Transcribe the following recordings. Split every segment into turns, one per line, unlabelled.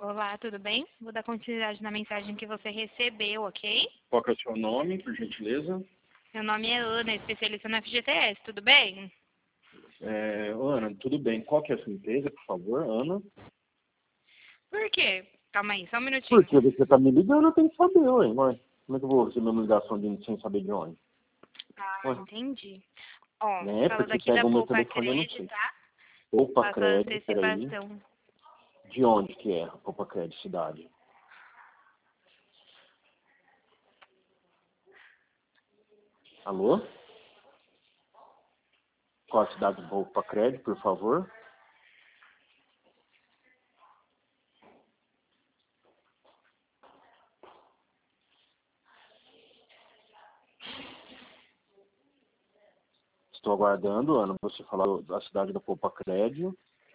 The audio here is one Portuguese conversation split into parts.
Olá, tudo bem? Vou dar continuidade na mensagem que você recebeu, ok?
Qual que é o seu nome, por gentileza?
Meu nome é Ana, especialista na FGTS, tudo bem?
Ana, tudo bem. Qual que é a sua empresa, por favor, Ana?
Por quê? Calma aí, só um minutinho.
Porque você está me ligando, eu tenho que saber, ué, mãe. Como é que eu vou receber uma ligação sem saber de onde?
Ah,
Ué,
entendi. Ó,
né?
falando
Porque
aqui da
pega o meu
Poupa
telefone, eu não
Crédito,
sei.
tá?
Poupa
Faço a
Crédito, peraí.
antecipação.
De onde que é a Poupa Crédito, cidade? Alô? Qual a cidade do Poupa Crédito, por favor? Estou aguardando, Ana, você falar da cidade da Poupa Crédito.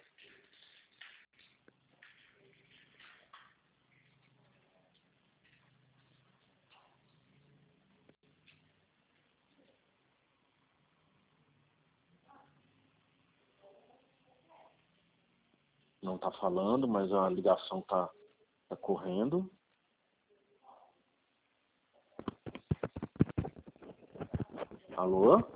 Não está falando, mas a ligação está correndo. Alô?